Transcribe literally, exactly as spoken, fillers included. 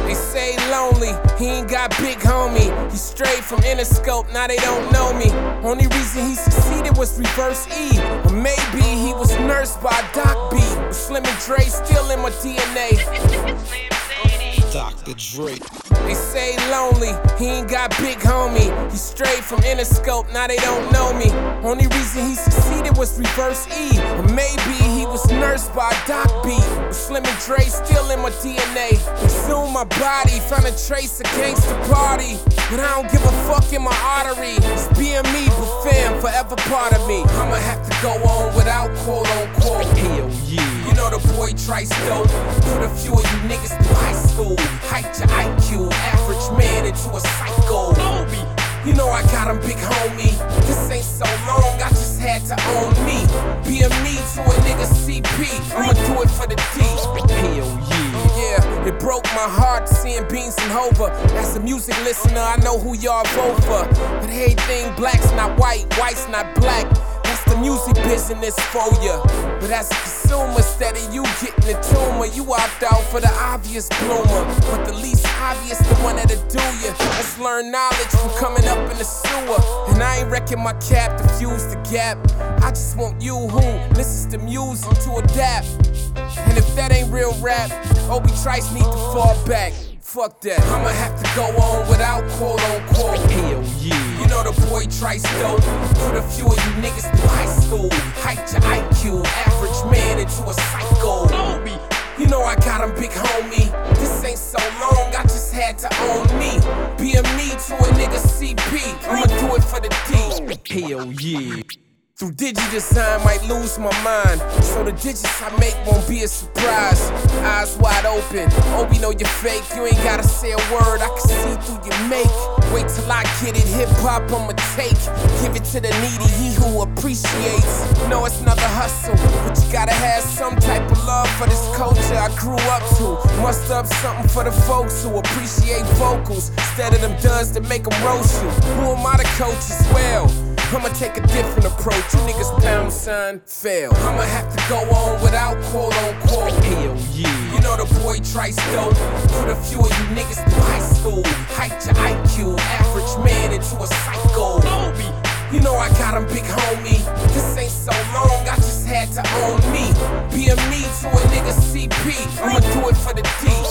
They say lonely, he ain't got big homie. He strayed from Interscope, now they don't know me. Only reason he succeeded was Reverse E. Or maybe he was nursed by Doc B. With Slim and Dre still in my D N A. Doctor Dre. They say lonely, he ain't got big homie. He strayed from Interscope, now they don't know me. Only reason he succeeded was Reverse E. Or maybe he was nursed by Doc B. With Slim and Dre still in my D N A. Consume my body, found a trace of gangsta party. But I don't give a fuck in my artery. It's being me, but fam, forever part of me. I'ma have to go on without quote unquote. Hell yeah. You know the boy Trice dope. Put a few of you niggas through high school. Hiked your I Q, average man into a psycho. You know I got him, big homie. This ain't so long, I just had to own me. Being me to a nigga C P, I'ma do it for the D. Hell yeah. Yeah, it broke my heart seeing Beans and Hova. As a music listener, I know who y'all vote for. But everything black's not white, white's not black. That's the music business for ya. But as a consumer, instead of you getting the tumor, you opt out for the obvious bloomer. But the least obvious, the one that'll do ya. Let's learn knowledge from coming up in the sewer. And I ain't wrecking my cap to fuse the gap. I just want you who listens to music to adapt. And if that ain't real rap, Obi Trice need to fall back. Fuck that, I'ma have to go on without quote unquote. Hell yeah. You know the boy Trice dope. Put a few of you niggas through high school. Hiked your I Q, average man into a psycho. You know I got him, big homie. This ain't so long, I just had to own me. Being me to a nigga C P, I'ma do it for the D. Hell yeah. Through digi-design, might lose my mind. So the digits I make won't be a surprise. Eyes wide open, Obi know you're fake. You ain't gotta say a word, I can see through your make. Wait till I get it, hip-hop I'ma take. Give it to the needy, he who appreciates. No, it's another hustle, but you gotta have some type of love for this culture I grew up to. Muster up something for the folks who appreciate vocals instead of them duds that make them roast you. Who am I to coach as well? I'ma take a different approach. You niggas pound sign fail. I'ma have to go on without quote unquote. Hell yeah. You know the boy Trice dope. Put a few of you niggas through high school. Hiked your I Q, average man into a psycho. You know I got him, big homie. This ain't so long, I just had to own me. Being me to a nigga C P, I'ma do it for the D.